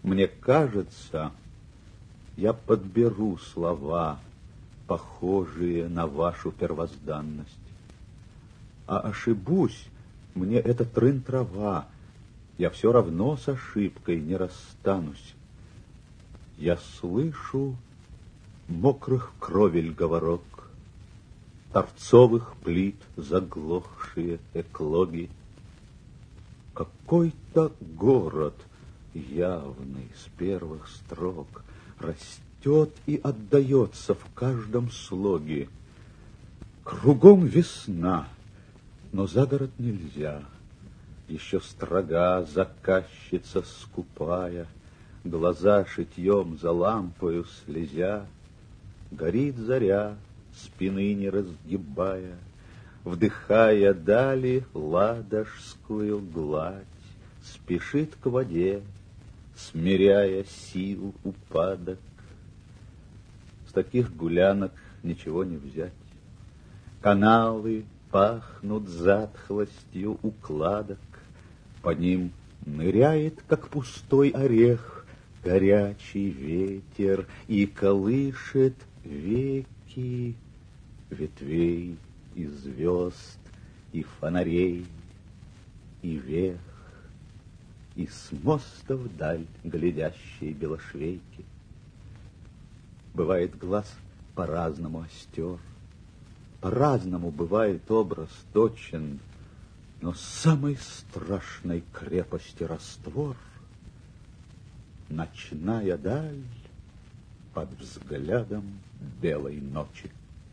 Мне кажется, я подберу слова, похожие на вашу первозданность. А ошибусь, мне это трын-трава, я все равно с ошибкой не расстанусь. Я слышу мокрых кровель говорок, торцовых плит заглохшие эклоги. Какой-то город, явный с первых строк, растет и отдается в каждом слоге. Кругом весна, но за город нельзя. Еще строга заказчица скупая, глаза шитьем за лампою слезя. Горит заря, спины не разгибая, вдыхая дали ладожскую гладь, спешит к воде, смиряя сил упадок. С таких гулянок ничего не взять. Каналы пахнут затхлостью укладок, по ним ныряет, как пустой орех, горячий ветер и колышет веки ветвей и звезд, и фонарей, и вех, и с моста вдаль глядящие белошвейки. Бывает глаз по-разному остер, по-разному бывает образ точен, но самой страшной крепости раствор — ночная даль под взглядом белой ночи.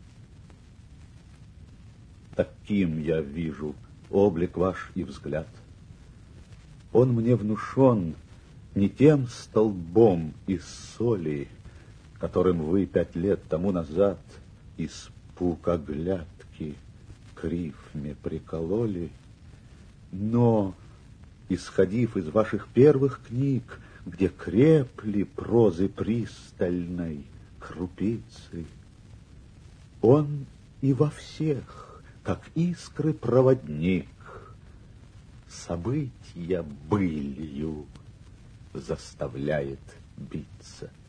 Таким я вижу облик ваш и взгляд. Он мне внушен не тем столбом из соли, которым вы 5 лет тому назад испуг оглядки к рифме прикололи, но, исходив из ваших первых книг, где крепли прозы пристальной крупицы, он и во всех, как искры проводник, события былью заставляет биться.